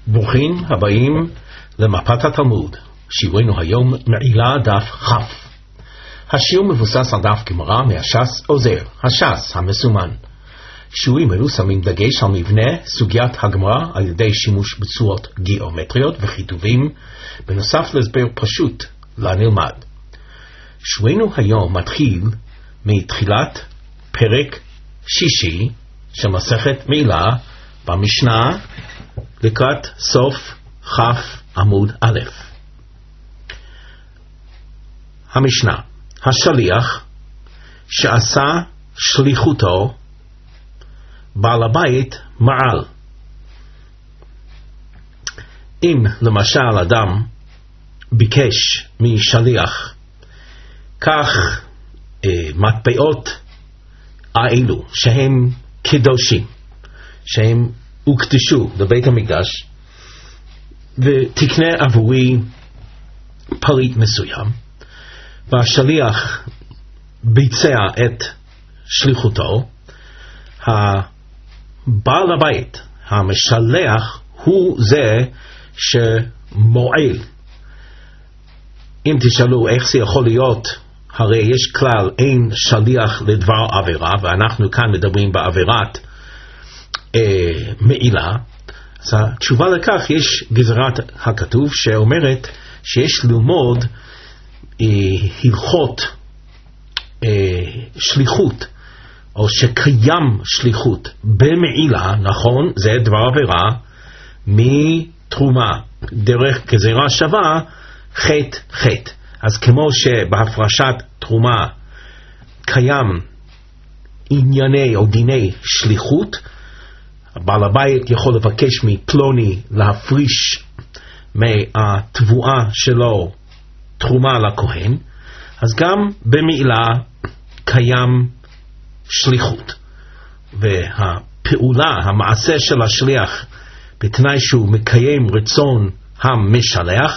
ברוכים הבאים למפת התלמוד. שיעורנו היום מעילה דף כ'. השיעור מבוסס על דף גמרא מהש"ס עוזר, הש"ס המסומן. שיעורים אלו שמים דגש על מבנה סוגיית הגמרא על ידי שימוש בצורות גיאומטריות וכיתובים, בנוסף להסבר פשוט לנלמד. שיעורנו היום מתחיל מתחילת פרק שישי של מסכת מעילה במשנה לקראת סוף כ' עמוד א'. המשנה: השליח שעשה שליחותו בעל הבית מעל. אם למשל אדם ביקש משליח כך מטבעות האלו שהם קדושים, שהם הוקדשו לבית המקדש, ותקנה עבורי פריט מסוים, והשליח ביצע את שליחותו, הבעל הבית, המשלח, הוא זה שמועל. אם תשאלו איך זה יכול להיות, הרי יש כלל אין שליח לדבר עבירה, ואנחנו כאן מדברים בעבירת מעילה. אז התשובה לכך, יש גזרת הכתוב שאומרת שיש ללמוד הלכות שליחות, או שקיים שליחות במעילה, נכון, זה דבר עבירה, מתרומה דרך גזירה שווה חטא. אז כמו שבהפרשת תרומה קיים ענייני או דיני שליחות, בעל הבית יכול לבקש מפלוני להפריש מהתבואה שלו תרומה לכהן, אז גם במעילה קיים שליחות. והפעולה, המעשה של השליח, בתנאי שהוא מקיים רצון המשלח,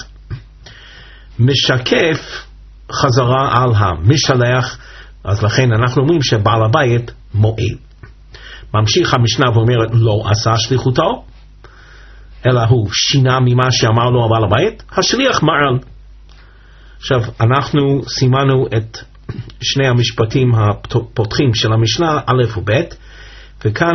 משקף חזרה על המשלח, אז לכן אנחנו אומרים שבעל הבית מועיל. ממשיך המשנה ואומרת לא עשה שליחותו, אלא הוא שינה ממה שאמר לו בעל הבית, השליח מעל. עכשיו אנחנו סימנו את שני המשפטים הפותחים של המשנה א' וב', וכאן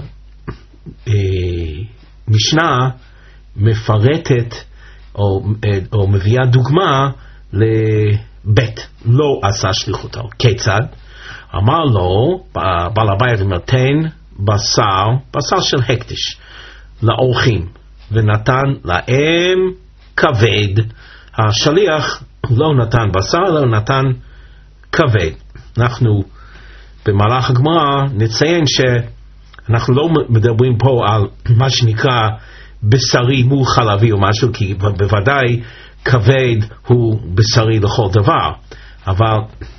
המשנה מפרטת או מביאה דוגמה לב' לא עשה שליחותו. כיצד? אמר לו בעל הבית, אומר תן בשר של הקדש לאורחים, ונתן להם כבד. השליח לא נתן בשר, לא נתן כבד. אנחנו במהלך הגמרא נציין שאנחנו לא מדברים פה על מה שנקרא בשרי מול חלבי או משהו, כי בוודאי כבד הוא בשרי לכל דבר, אבל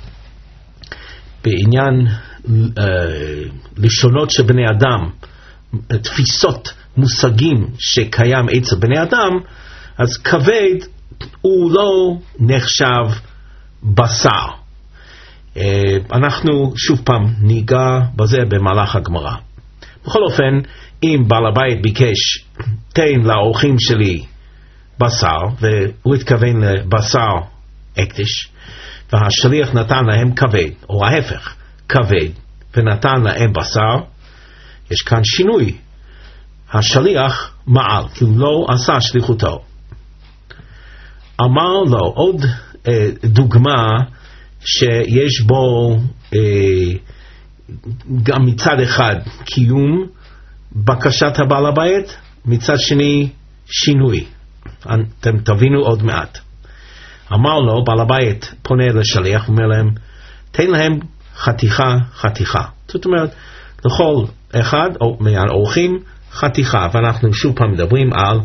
בעניין לשונות של בני אדם, תפיסות, מושגים שקיים אצל בני אדם, אז כבד הוא לא נחשב בשר. אנחנו שוב פעם ניגע בזה במהלך הגמרא. בכל אופן, אם בעל הבית ביקש תן לאורחים שלי בשר, והוא התכוון לבשר הקדש, והשליח נתן להם כבד, או ההפך, כבד, ונתן להם בשר, יש כאן שינוי. השליח מעל, כי הוא לא עשה שליחותו. אמר לו עוד דוגמה שיש בו גם מצד אחד קיום בקשת הבעל הבית, מצד שני שינוי. אתם תבינו עוד מעט. אמר לו בעל הבית, פונה לשליח ואומר להם תן להם חתיכה. זאת אומרת לכל אחד מהאורחים חתיכה, ואנחנו שוב פעם מדברים על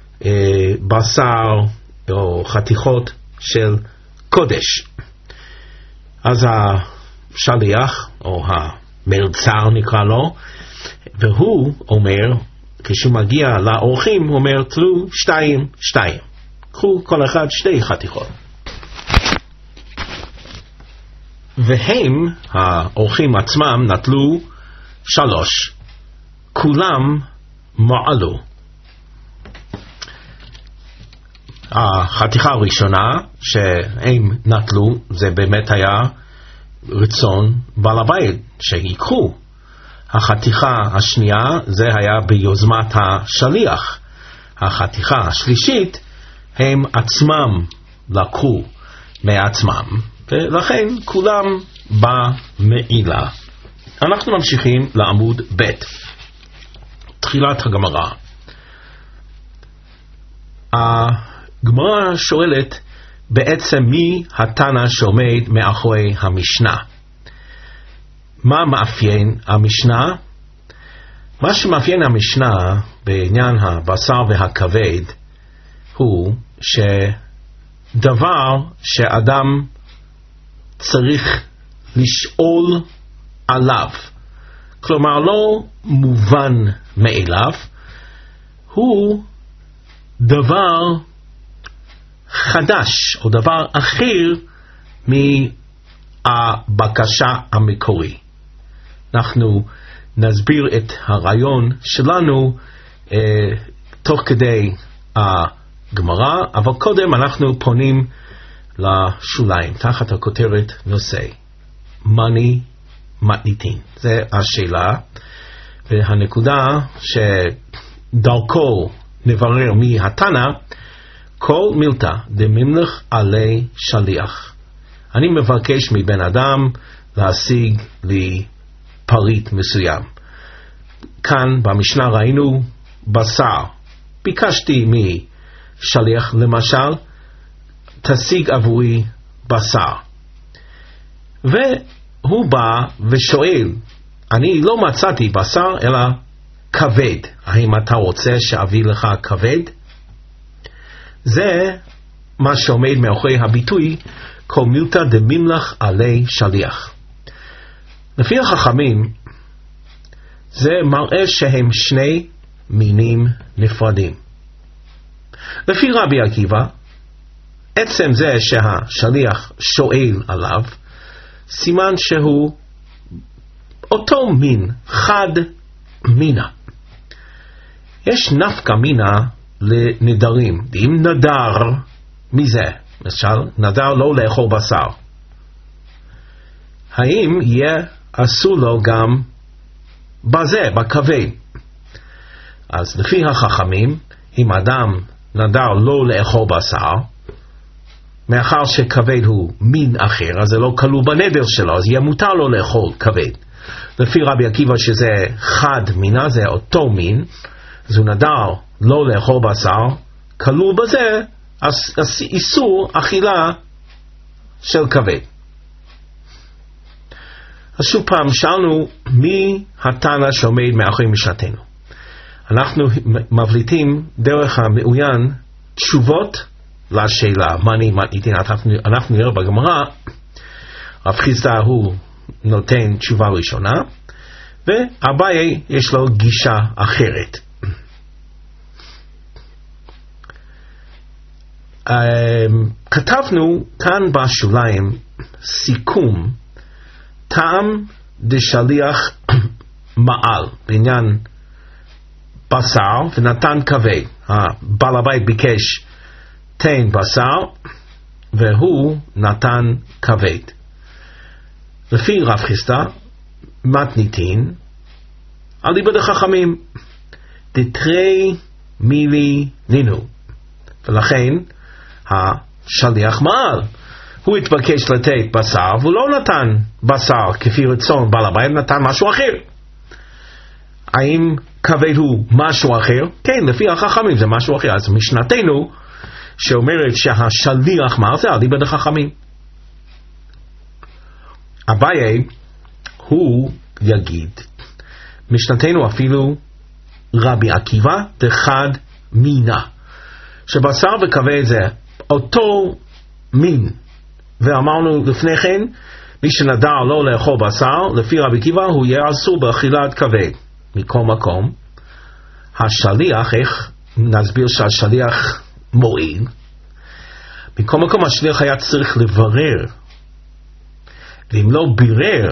בשר או חתיכות של קודש. אז השליח או המלצר נקרא לו, והוא אומר כשהוא מגיע לאורחים, הוא אומר תלו שתיים, קחו כל אחד 2 חתיכות. והם האורחים עצמם נטלו 3, כולם מעלו. החתיכה הראשונה שהם נטלו, זה באמת היה רצון בעל הבית שיקחו. החתיכה השנייה זה היה ביוזמת השליח. החתיכה השלישית הם עצמם לקחו מעצמם, ולכן כולם במעילה. אנחנו ממשיכים לעמוד ב', תחילת הגמרא. הגמרא שואלת בעצם מי התנא שעומד מאחורי המשנה. מה מאפיין המשנה? מה שמאפיין המשנה בעניין הבשר והכבד הוא שדבר שאדם צריך לשאול עליו, כלומר לא מובן מאליו, הוא דבר חדש או דבר אחר מהבקשה המקורי. אנחנו נסביר את הרעיון שלנו תוך כדי הגמרא, אבל קודם אנחנו פונים לשוליים תחת הכותרת נושא מני מתניתין. זה השאלה, והנקודה שדרכו נברר מי התנא. כל מילתא דמימלך עלי שליח. אני מבקש מבן אדם להשיג לי פריט מסוים. כאן במשנה ראינו בשר. ביקשתי משליח למשל, תשיג עבורי בשר. והוא בא ושואל, אני לא מצאתי בשר אלא כבד. האם אתה רוצה שאביא לך כבד? זה מה שעומד מאחורי הביטוי כל מילתא דמימלך עלי שליח. לפי החכמים זה מראה שהם שני מינים נפרדים. לפי רבי עקיבא, עצם זה שהשליח שואל עליו, סימן שהוא אותו מין, חד מינה. יש נפקא מינה לנדרים. אם נדר, מי זה? למשל, נדר לא לאכול בשר. האם יהיה אסור לו גם בזה, בכבד? אז לפי החכמים, אם אדם נדר לא לאכול בשר, מאחר שכבד הוא מין אחר, אז זה לא כלול בנדר שלו, אז יהיה מותר לו לאכול כבד. לפי רבי עקיבא שזה חד מינה, זה אותו מין, אז הוא נדר לא לאכול בשר, כלול בזה איסור אכילה של כבד. אז שוב פעם שאלנו מי התנא שעומד מאחורי משנתנו. אנחנו מבליטים דרך המעוין תשובות לשאלה מני מתניתין. אנחנו נראה בגמרא, רב חיסדא הוא נותן תשובה ראשונה, ואביי יש לו גישה אחרת. כתבנו כאן בשוליים סיכום טעם דשליח מעל בעניין בשר ונתן כבד. הבעל הבית ביקש תן בשר והוא נתן כבד. לפי רב חיסדא מתניתין אליבא דחכמים דתרי מילי נינו, ולכן השליח מעל, הוא התבקש לתת בשר והוא לא נתן בשר כפי רצון בעל הבית, נתן משהו אחר. האם כבד הוא משהו אחר? כן, לפי החכמים זה משהו אחר. אז משנתנו שאומרת שהשליח מעל זה אליבא דחכמים. אביי הוא יגיד, משנתנו אפילו רבי עקיבא דחד מינה, שבשר וכבד זה אותו מין. ואמרנו לפני כן, מי שנדר לא לאכול בשר, לפי רבי עקיבא הוא יהיה אסור באכילת כבד. מכל מקום, השליח, איך נסביר שהשליח מועיל? מכל מקום השליח היה צריך לברר, ואם לא בירר,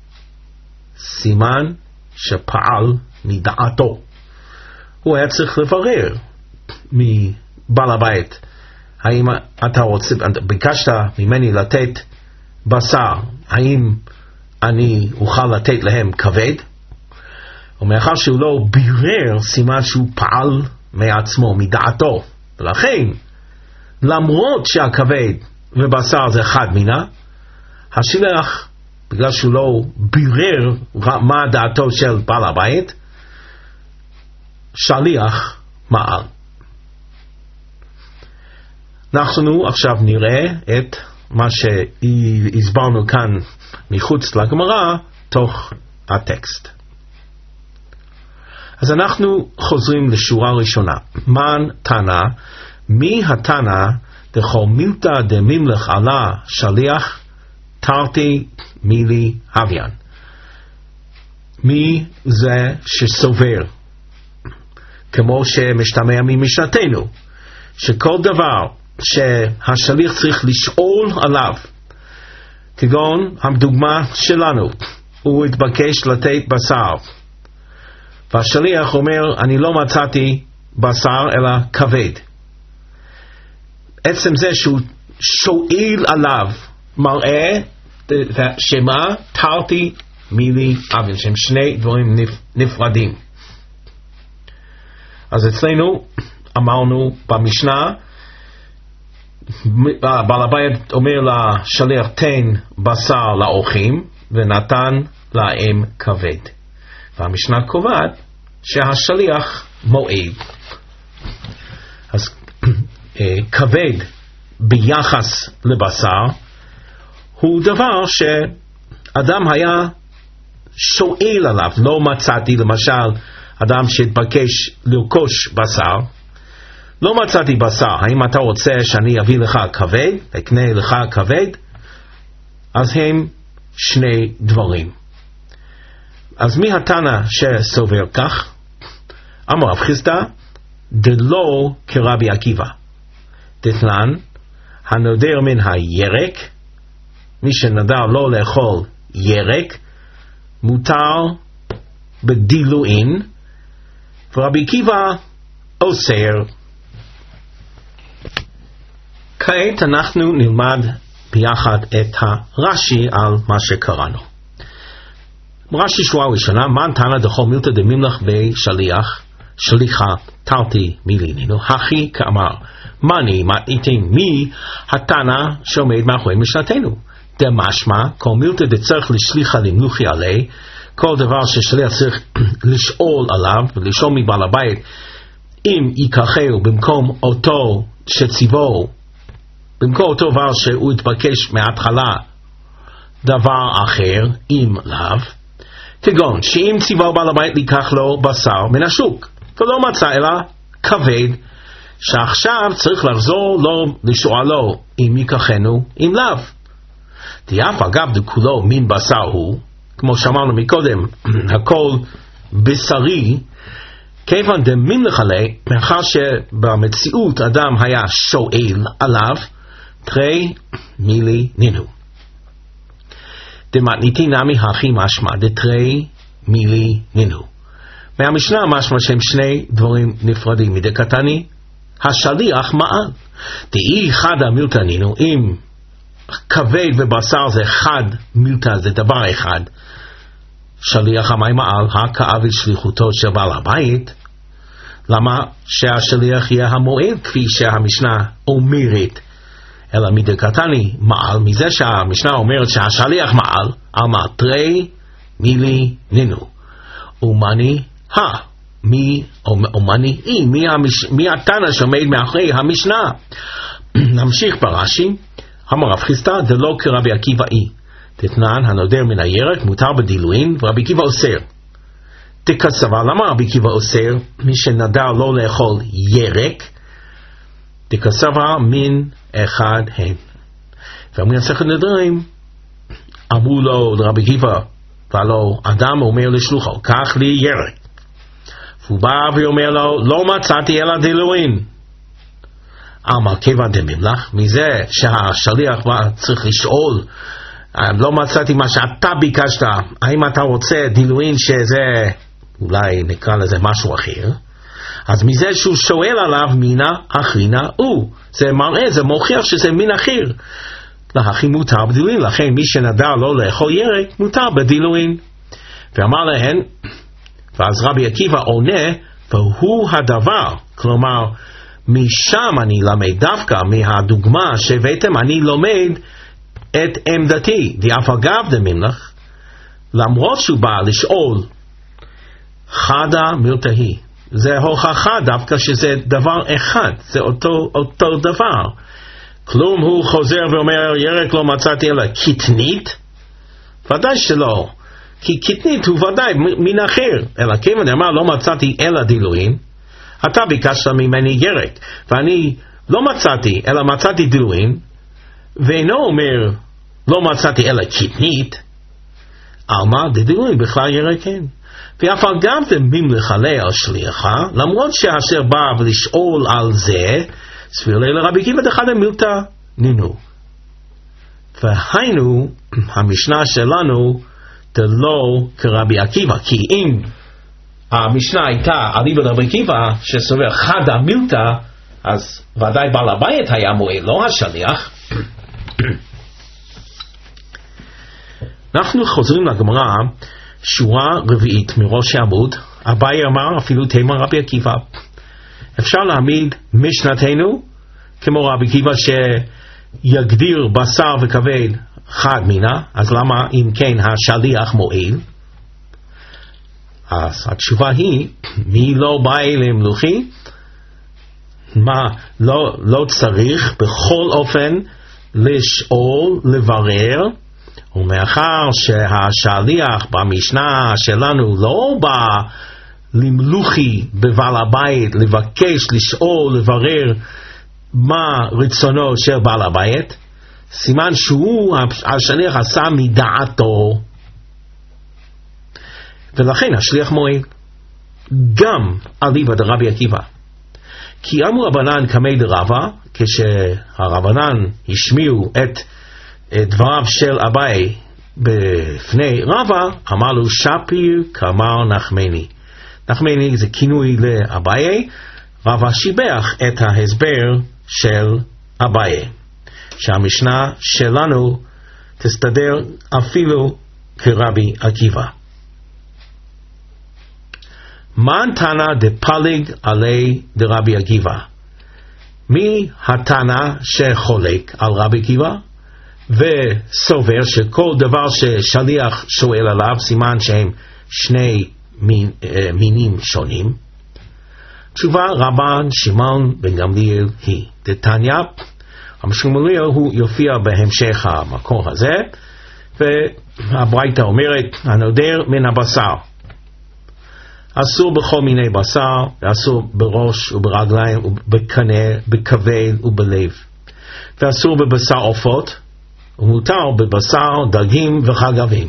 סימן שפעל מדעתו. הוא היה צריך לברר מבעל הבית האם אתה רוצה, ביקשת ממני לתת בשר, האם אני אוכל לתת להם כבד? ומאחר שהוא לא בירר, סימן שהוא פעל מעצמו, מדעתו, ולכן למרות שהכבד ובשר זה אחד מינה, השליח, בגלל שהוא לא בירר מה דעתו של בעל הבית, שליח מעל. אנחנו עכשיו נראה את מה שהסברנו כאן מחוץ לגמרא תוך הטקסט. אז אנחנו חוזרים לשורה ראשונה. מן תנא, מי התנא דכל מילתא דממלך עלה שליח תרתי מילי הוויין? מי זה שסובר, כמו שמשתמע ממשנתנו, שכל דבר שהשליח צריך לשאול עליו, כגון הדוגמה שלנו, הוא התבקש לתת בשר, והשליח אומר, אני לא מצאתי בשר אלא כבד. עצם זה שהוא שואל עליו מראה שמה תרתי מילי הוויין, שהם שני דברים נפרדים. אז אצלנו אמרנו במשנה, בעל הבית אומר לשליח תן בשר לאורחים ונתן להם כבד, והמשנה קובעת שהשליח מועיל. אז כבד ביחס לבשר הוא דבר שאדם היה שואל עליו. לא מצאתי, למשל אדם שהתבקש לרכוש בשר, לא מצאתי בשר, האם אתה רוצה שאני אביא לך כבד, אקנה לך כבד? אז הם שני דברים. אז מי התנא שסובר כך? אמר רב חיסדא, דלא כרבי עקיבא, דתנן, הנודר מן הירק, מי שנדר לא לאכול ירק, מותר בדילואין, ורבי עקיבא אוסר. כעת אנחנו נלמד ביחד את הרש"י על מה שקראנו. רש"י שורה ראשונה, מן תנא דכל מילתא דממלך בשליח, שליחה תרתי מילי נינו, הכי כאמר, מני מתניתין, מי התנא שעומד מאחורי משנתנו? דמשמע, כל מילתא דצריך לשליחה למלוכי עלי, כל דבר ששליח צריך לשאול עליו, ולשאול מבעל הבית, אם ייקחהו במקום אותו שציוו, במקום אותו דבר שהוא התבקש מההתחלה דבר אחר, אם לאו, כגון שאם ציוו בעל הבית לקח לו בשר מן השוק, ולא מצא אלא כבד, שעכשיו צריך לחזור לו לשואלו אם ייקחנו אם לאו. תיאף אגב דכולו מין בשר הוא, כמו שאמרנו מקודם, הכל בשרי, כיוון דממלך עלי, מאחר שבמציאות אדם היה שואל עליו, תרי מילי נינו. דמתניתין נמי הכי משמע, דתרי מילי נינו. מהמשנה משמע שהם שני דברים נפרדים. מדקתני, השליח מעל. דאי חד המילתא נינו, אם כבד ובשר זה חד מילתא, זה דבר אחד, שליח המי מעל, הכאב שליחותו של בעל הבית. למה שהשליח יהיה המועיל כפי שהמשנה אומרת? אלא מדקתני מעל, מזה שהמשנה אומרת שהשליח מעל, אמר תרי מילי נינו. ומני מי התנא שעומד מאחורי המשנה? נמשיך ברש"י. אמר רב חיסדא, דלא כרבי עקיבא אי, דתנן הנודר מן הירק מותר בדילואין, ורבי עקיבא אוסר. דקסבה, למה רבי עקיבא אוסר? מי שנדר לא לאכול ירק, דקסבה מן אחד הם. ואמרו מסכת נדרים, אמרו לו לרבי עקיבא, והלא אדם אומר לשלוחו, קח לי ירק. והוא בא ואומר לו, לא מצאתי אלא דילואין. אמר כיוון דממלך, מזה שהשליח צריך לשאול, לא מצאתי מה שאתה ביקשת, האם אתה רוצה דילואין שזה, אולי נקרא לזה משהו אחר, אז מזה שהוא שואל עליו מינה אחרינה הוא, זה מראה, זה מוכיח שזה מין אחר. להכי מותר בדילוין, לכן מי שנדר לא לאכול ירק מותר בדילוין. ואמר להן, ואז רבי עקיבא עונה, והוא הדבר, כלומר משם אני למד, דווקא מהדוגמה שהבאתם אני לומד את עמדתי. ואף אגב דממלך, למרות שהוא בא לשאול חדה מילתהי, זה הוכחה דווקא שזה דבר אחד, זה אותו דבר. כלום הוא חוזר ואומר ירק לא מצאתי אלא קטנית? ודאי שלא, כי קטנית הוא ודאי מן אחר, אלא כיוון אמר לא מצאתי אלא דילוין, אתה ביקשת ממני ירק ואני לא מצאתי אלא מצאתי דילוין, ואינו אומר לא מצאתי אלא קטנית, על מה דילוין בכלל ירק כן. ואף אגב דממלך עליה שליחה, למרות שאשר בא ולשאול על זה סביר לרבי עקיבא דחד המילתא נינו. והיינו המשנה שלנו דלא כרבי עקיבא, כי אם המשנה הייתה אליבא דרבי עקיבא שסובר חד המילתא, אז ודאי בעל הבית היה מועיל, לא השליח. אנחנו חוזרים לגמרא, שורה רביעית מראש העמוד. אביי אמר אפילו תימא רבי עקיבא. אפשר להעמיד משנתנו כמו רבי עקיבא שיגדיר בשר וכבד חד מינה, אז למה אם כן השליח מועיל? אז התשובה היא, מי לא בא למלוכי? מה, לא צריך בכל אופן לשאול, לברר, ומאחר שהשליח במשנה שלנו לא בא למלוכי בבעל הבית לבקש, לשאול, לברר מה רצונו של בעל הבית, סימן שהוא, השליח עשה מדעתו, ולכן השליח מועיל. גם אליבא דרבי עקיבא, כי אמרו רבנן קמי דרבא, כשהרבנן השמיעו את דבריו של אביי בפני רבא, אמר לו שפיר כאמר נחמני. נחמני זה כינוי לאביי. רבא שיבח את ההסבר של אביי, שהמשנה שלנו תסתדר אפילו כרבי עקיבא. מן תנא דפליג עלי דרבי עקיבא? מי התנא שחולק על רבי עקיבא וסובר שכל דבר ששליח שואל עליו סימן שהם שני מינים שונים? תשובה רבן שמעון בן גמליאל היא דתניא. המשמעולי הוא יופיע בהמשך המקור הזה, והברייתא אומרת הנודר מן הבשר אסור בכל מיני בשר, אסור בראש וברגליים ובקנה, בכבד ובלב, ואסור בבשר עופות, ומותר בבשר דגים וחגבים.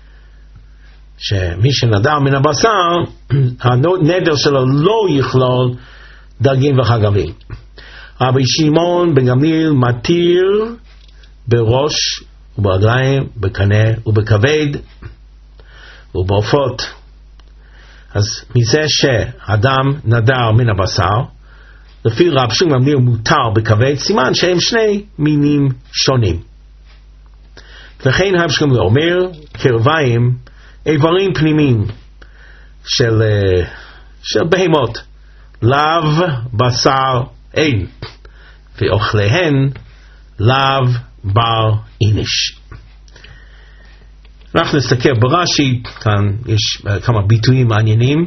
שמי שנדר מן הבשר, הנדר שלו לא יכלול דגים וחגבים. רבי שמעון בן גמליאל מתיר בראש וברגליים, בקנה ובכבד ובעופות. אז מזה שאדם נדר מן הבשר, לפי רבי שמעון בן גמליאל מותר בכבד, סימן שהם שני מינים שונים. לכן רבי שמעון אומר קרביים איברים פנימיים של בהמות, לאו בשר אין, ואוכליהן לאו בר איניש. אנחנו נסתכל ברש"י, כאן יש כמה ביטויים מעניינים.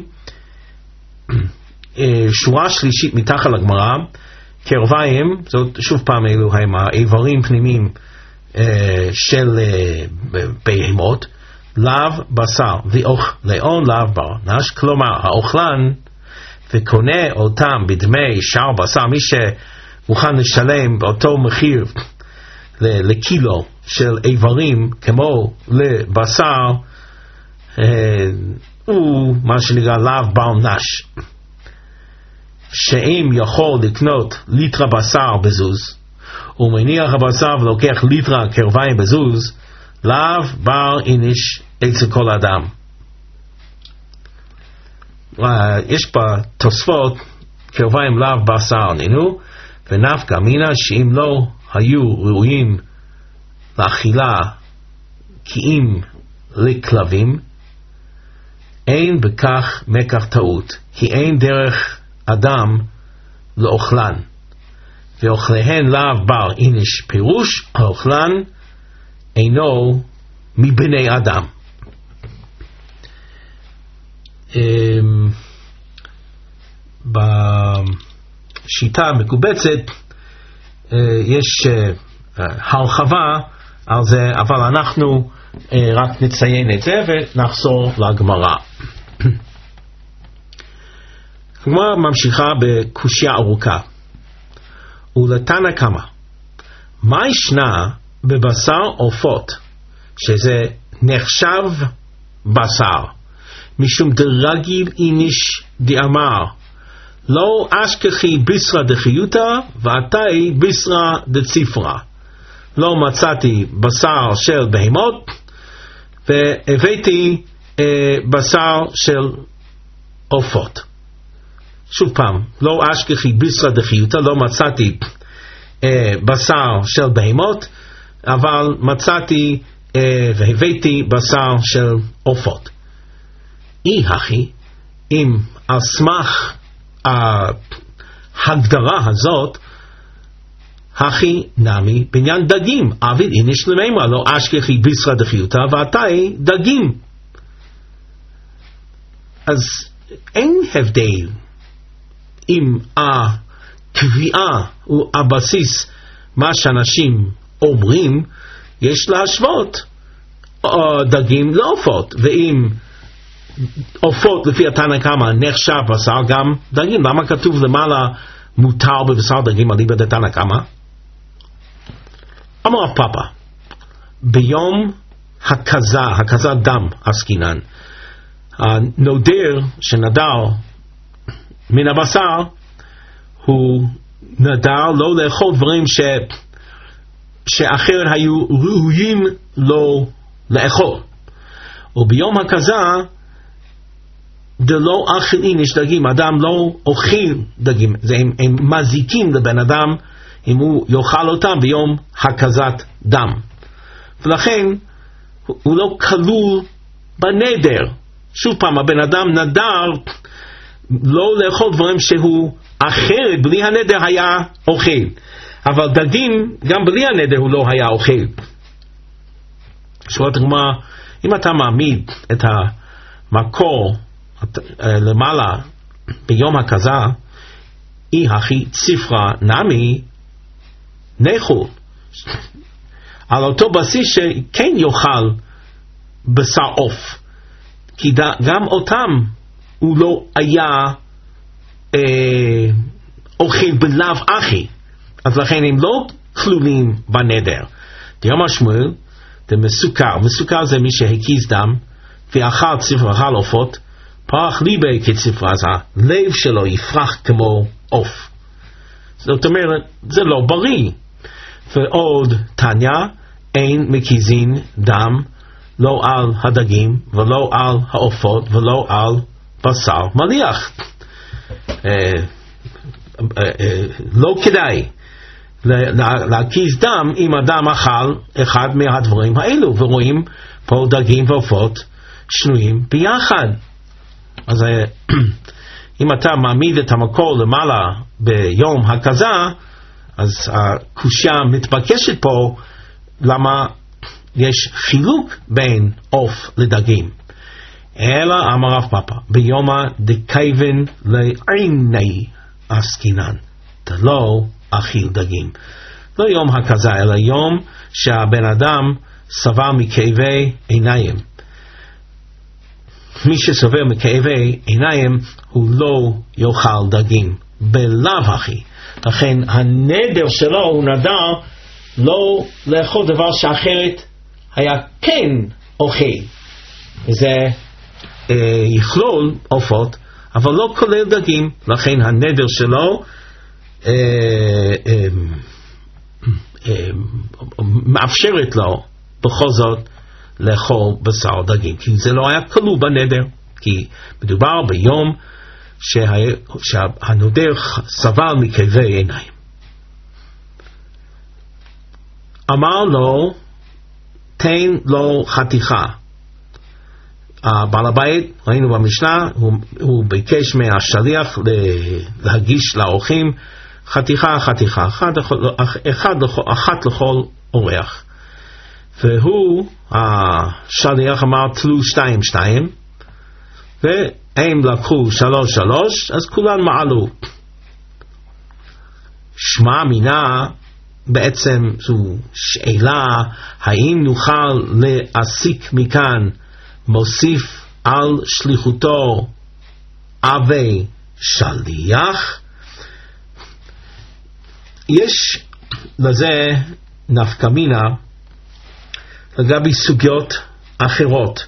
שורה שלישית מתחת לגמרא, קרביים, זאת שוב פעם אלו הם האיברים פנימיים של בהמות, לאו בשר, ואוכליהן לאו בר נש, כלומר האוכלן וקונה אותם בדמי שאר בשר, מי שמוכן לשלם באותו מחיר לקילו של איברים כמו לבשר, הוא מה שנקרא לאו בר נש. שאם יכול לקנות ליטרה בשר בזוז, הוא מניח הבשר ולוקח ליטרה קרביים בזוז, לאו בר איניש אצל כל אדם. יש בתוספות קרביים לאו בשר נינו, ונפקא מינה שאם לא היו ראויים לאכילה כי אם לכלבים, אין בכך מקח טעות, כי אין דרך אדם לאוכלן, ואוכליהן לאו בר איניש, פירוש האוכלן אינו מבני אדם. בשיטה המקובצת יש הרחבה על זה, אבל אנחנו רק נציין את זה ונחזור לגמרא. הגמרא ממשיכה בקושיה ארוכה. ולתנא קמא, מה ישנה בבשר עופות, שזה נחשב בשר, משום דרגיל איניש דאמר, לא אשכחי ביסרא דחיותא ועתאי ביסרא דציפרא. לא מצאתי בשר של בהמות והבאתי בשר של עופות. שוב פעם, לא אשכחי ביסרא דחיותא, לא מצאתי בשר של בהמות, אבל מצאתי והבאתי בשר של עופות. אי הכי, אם על סמך ההגדרה הזאת, הכי נמי בעניין דגים, עביד איניש למימרא, לא אשכחי ביסרא דחיותא ועתאי דגים. אז אין הבדל אם הקביעה הוא הבסיס מה שאנשים אומרים, יש להשוות דגים לעופות, ואם עופות לפי התנא קמא נחשב בשר, גם דגים. למה כתוב למעלה מותר בבשר דגים אליבא דתנא קמא? אמר רב פאפא, ביום הקזה דם עסקינן, הנודר שנדר מן הבשר הוא נדר לא לאכול דברים שאחרת היו ראויים לא לאכול. וביום הקזה דלא אכל איניש דגים, אדם לא אוכל דגים, הם מזיקים לבן אדם אם הוא יאכל אותם ביום הקזת דם, ולכן הוא לא כלול בנדר. שוב פעם, הבן אדם נדר לא לאכול דברים שהוא אחרת בלי הנדר היה אוכל, אבל דגים גם בלי הנדר הוא לא היה אוכל. שואלת הגמרא, אם אתה מעמיד את המקור למעלה ביום הקזה, אי הכי ציפרא נמי נחו, על אותו בסיס שכן יאכל בשר עוף, כי גם אותם הוא לא היה אוכל בלאו הכי, אז לכן הם לא כלולים בנדר. דיומא שמואל, זה מסוכר זה מי שהקיז דם ואכל ציפרא ואכל עופות, פרח ליבי כציפרא, אז הלב שלו יפרח כמו עוף. זאת אומרת, זה לא בריא. ועוד תניא, אין מקיזין דם לא על הדגים ולא על העופות ולא על בשר מליח. לא כדאי להקיז דם אם אדם אכל אחד מהדברים האלו, ורואים פה דגים ועופות שנויים ביחד. אז אם אתה מעמיד את המקור למעלה ביום הקזה, אז הקושיה מתבקשת פה למה יש חילוק בין עוף לדגים. אלא אמר רב פאפא, ביומא דכיוון לעיני עסקינן, דלא אכיל דגים. לא יום הקזה, אלא יום שהבן אדם סבל מכאבי עיניים. מי שסובל מכאבי עיניים הוא לא יאכל דגים בלאו הכי. לכן הנדר שלו הוא נדר לא לאכול דבר שאחרת היה כן אוכל. זה יכלול עופות אבל לא כולל דגים, לכן הנדר שלו מאפשרת לו בכל זאת לאכול בשר דגים, כי זה לא היה כלול בנדר, כי מדובר ביום שהנודר סבל מכאבי עיניים. אמר לו, תן לו חתיכה. בעל הבית, ראינו במשנה, הוא ביקש מהשליח להגיש לאורחים חתיכה, אחת לכל אורח. והוא, השליח אמר תלו 2-2, והם לקחו 3-3, אז כולם מעלו. שמע מינה, בעצם זו שאלה, האם נוכל להסיק מכאן מוסיף על שליחותו אבי שליח? יש לזה נפקא מינה לגבי סוגיות אחרות,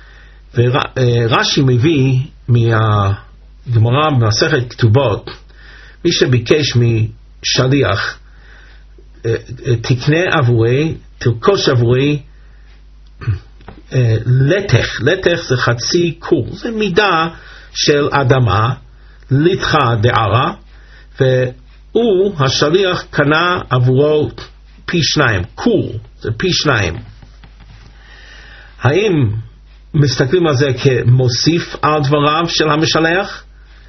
ורש"י מביא מהגמרא במסכת כתובות, מי שביקש משליח תקנה עבורי, תרכוש עבורי לתך זה חצי קור, זה מידה של אדמה, ליטחה דערה, והוא, השליח, קנה עבורו פי 2, קור, זה פי 2. האם מסתכלים על זה כמוסיף על דבריו של המשלח,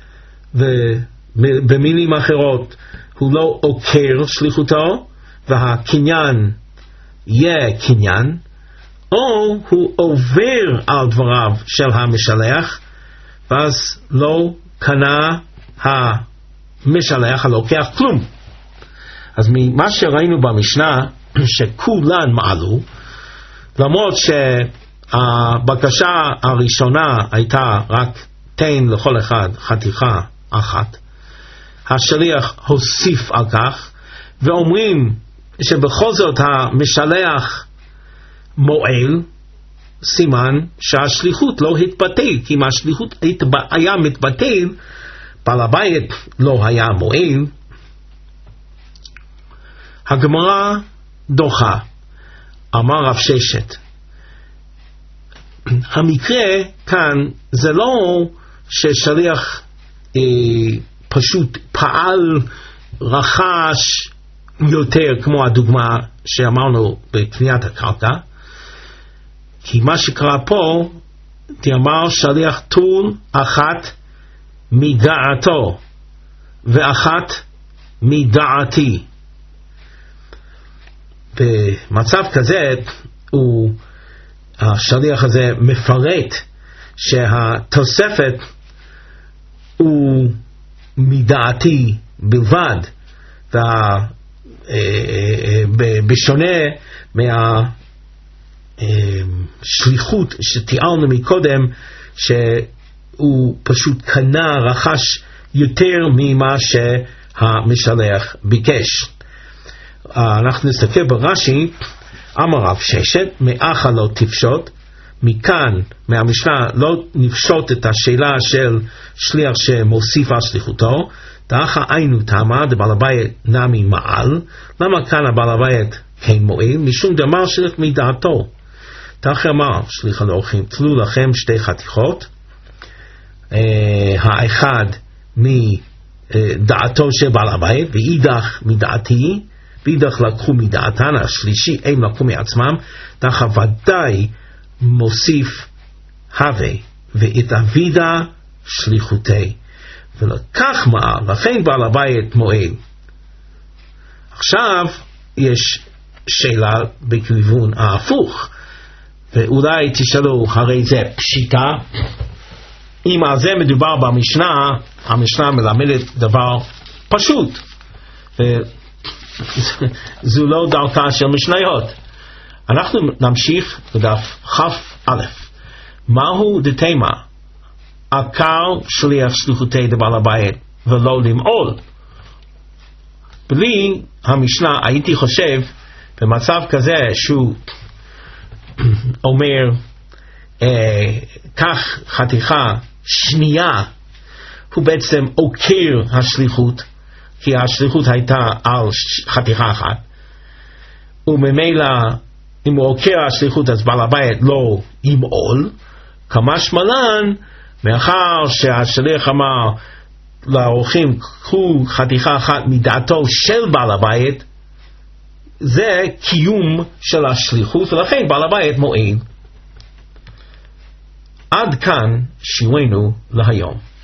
ובמילים אחרות הוא לא עוקר שליחותו, והקניין יהיה קניין, או הוא עובר על דבריו של המשלח, ואז לא קנה המשלח הלוקח כלום. אז ממה שראינו במשנה, שכולן מעלו, למרות שהבקשה הראשונה הייתה רק תן לכל אחד חתיכה אחת, השליח הוסיף על כך, ואומרים שבכל זאת המשלח מועל, סימן שהשליחות לא התבטל, כי אם השליחות היה מתבטל, בעל הבית לא היה מועל. הגמרא דוחה, אמר רב ששת, המקרה כאן זה לא ששליח פשוט פעל, רכש יותר, כמו הדוגמה שאמרנו בקניית הקרקע, כי מה שקרה פה, אמר שליח טול אחת מדעתו ואחת מדעתי. במצב כזה השליח הזה מפרט שהתוספת הוא מדעתי בלבד, בשונה מהשליחות שתיארנו מקודם, שהוא פשוט קנה, רכש יותר ממה שהמשלח ביקש. אנחנו נסתכל ברש"י, אמר רב ששת, מאחה לא תפשוט, מכאן, מהמשנה, לא נפשוט את השאלה של שליח שמוסיף על שליחותו, דאחה היינו תמה דבעל הבית נמי מעל. למה כאן הבעל הבית כן מועיל? משום דאמר שליח מדעתו. דאחה אמר שליח לאורחים, תלו לכם 2 חתיכות, האחד מדעתו של בעל הבית, ואידך מדעתי, ואידך לקחו מדעתן, השלישי הם לקחו מעצמם. דאחה ודאי מוסיף הווה, ואת אבידה שליחותי, ולקח מעל, לכן בעל הבית מועיל. עכשיו יש שאלה בכיוון ההפוך, ואולי תשאלו, הרי זה פשיטה, אם על זה מדובר במשנה, המשנה מלמדת דבר פשוט, זו לא דרכה של משניות. אנחנו נמשיך בדף כ"א. מהו דתימה? עקר שליח שליחותי דבעל הבית ולא למעול. בלי המשנה הייתי חושב במצב כזה שהוא אומר כך חתיכה שנייה, הוא בעצם עוקר השליחות, כי השליחות הייתה על חתיכה אחת, וממילא אם הוא עוקר השליחות אז בעל הבית לא ימעול. כמשמע לן מאחר שהשליח אמר לאורחים, קחו חתיכה אחת מדעתו של בעל הבית, זה קיום של השליחות, ולכן בעל הבית מועיל. עד כאן שיעורנו להיום.